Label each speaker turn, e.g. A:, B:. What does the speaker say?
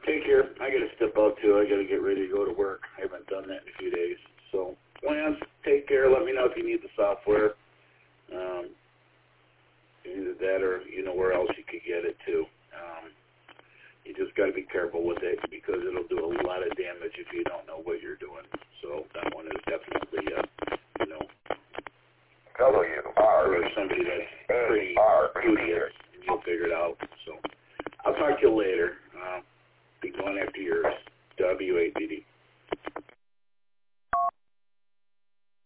A: Take care. I got to step out, too. I got to get ready to go to work. I haven't done that in a few days. So, Lance, take care. Let me know if you need the software. Either that or you know where else you could get it, too. You just got to be careful with it because it'll do a lot of damage if you don't know what you're doing. So that one is definitely, for somebody that's pretty studious, and you'll figure it out. So I'll talk to you later.